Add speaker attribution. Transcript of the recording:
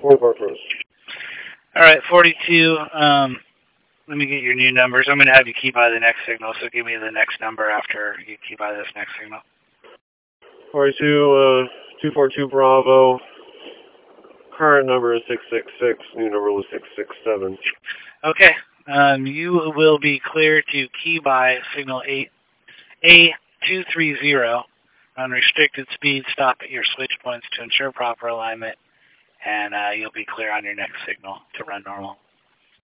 Speaker 1: 44 first.
Speaker 2: All right, 42. Let me get your new numbers. I'm going to have you key by the next signal, so give me the next number after you key by this next signal.
Speaker 1: 42, 242 Bravo. Current number is 666. New number was 667.
Speaker 2: Okay. You will be clear to key by signal A230 on restricted speed. Stop at your switch points to ensure proper alignment, and you'll be clear on your next signal to run normal.